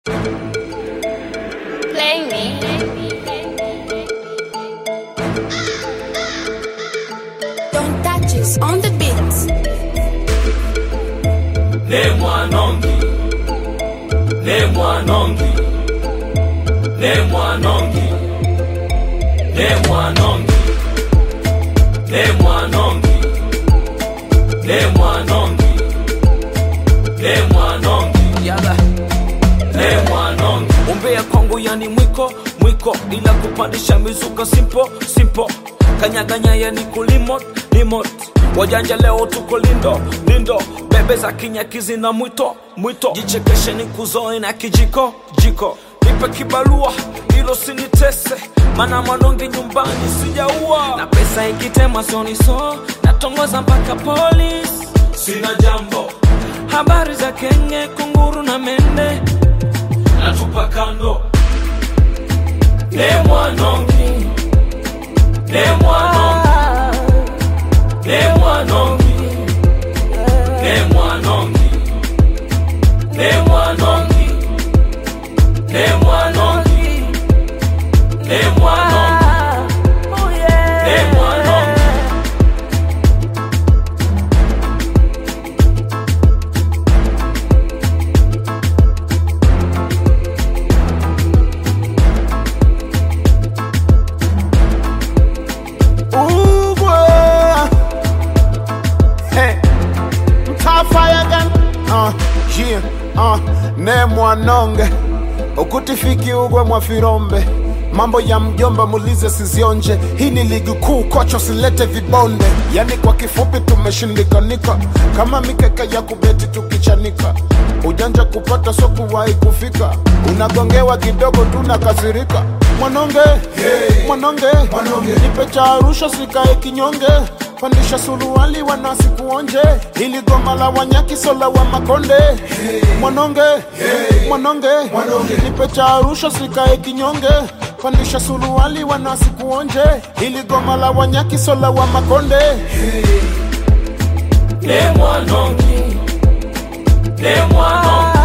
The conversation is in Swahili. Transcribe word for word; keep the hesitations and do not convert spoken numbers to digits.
Play me. Don't touch us on the beats. Ne mwanongi, ne mwanongi, ne mwanongi, ne mwanongi, ne mwanongi, ne mwanongi, ne mwanongi, yala, ne mwanongi. Umbea kwangu yani mwiko, mwiko, ila kupandisha mizuka simple, simple. Kanyaganya yani kulimot, limot. Wajanja leo tuko lindo, lindo. Bebe za kinyakizi na mwito, mwito. Jichekeshe ni kuzoe na kijiko, jiko. Nipe kibalua, ilo sinitese. Mana mwanongi nyumbani sijaua. Na pesa ikitema soni so, natongoza mpaka police. Sina jambo, habari za kenge, kunguru na mende. Natupa kando. Ne mwanongi, ne mwanongi, ne mwanongi, ne mwanongi, ne mwanongi, ne mwanongi, ne mwanongi, ne mwanongi. Yeah, uh, ne mwanonge ukutifiki ugwe mwafirombe. Mambo ya mjomba mulize sizionje. Hii ni ligi kuu kocho silete vibonde. Yani kwa kifupi tumeshindikanika. Kama mikeka ya kubeti tukichanika. Ujanja kupata so kuwahi kufika. Unagongewa kidogo tunakasirika. Mwanonge, hey. Mwanonge, mwanonge. Nipe cha Arusha sikae kinyonge. Pandisha suruali wanasi kuonje. Hili goma la wanyaki sola wa makonde. Hey. Mwanonge, hey. Mwanonge, mwanonge. Nipe cha Arusha sikae kinyonge. Pandisha suruali wanasi kuonje. Hili goma la wanyaki sola wa makonde. Hey. Ne mwanongi, ne mwanongi.